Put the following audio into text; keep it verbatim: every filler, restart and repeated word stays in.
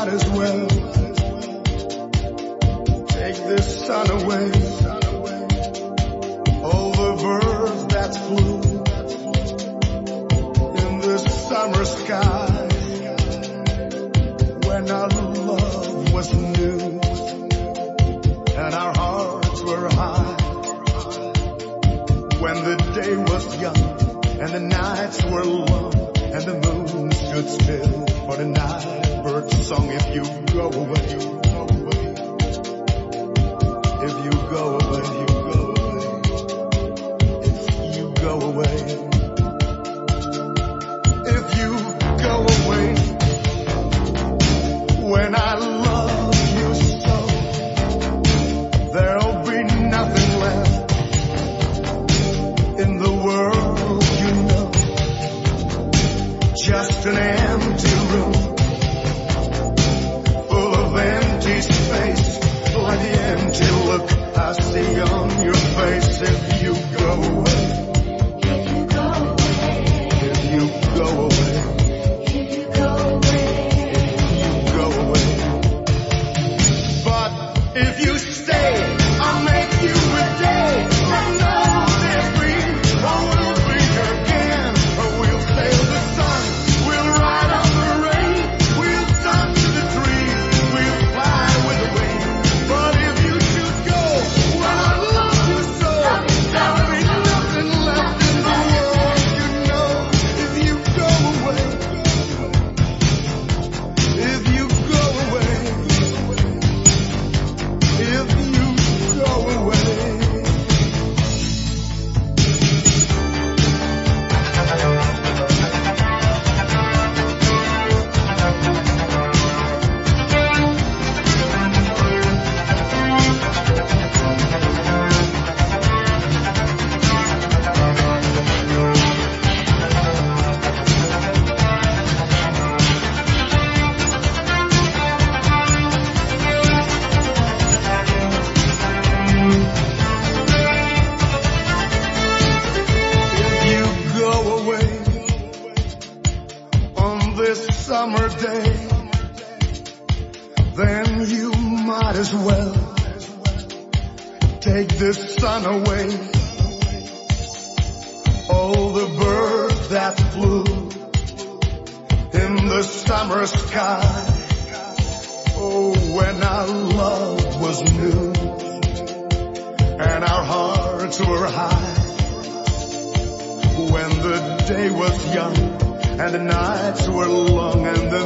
might as well take this sun away. All the birds that flew in this summer sky, when our love was new and our hearts were high, when the day was young and the nights were long and the moon stood still for the night bird song. If you go away, you go away. If you go away, you go away. If you go away. If you go away. When I love you so, there'll be nothing left in the world, you know. Just an empty room full of empty space, like the empty look I see on your face. If you go away, if you go away, if you go away, if you go away, if you go away. But if you stay, I'll make you a day. I know there's green, or we'll be again, or we'll sail the sun. We'll ride on the rain, we'll talk to the trees, we'll fly with the wind. But if you should go, well, I love you so, there'll be nothing left in the world, you know. If you go away, if you go away, if you go away. If you go away on this summer day, then you might as well take this sun away. All the birds that flew in the summer sky, oh, when our love was new and our hearts were high, when the day was young and the nights were long and the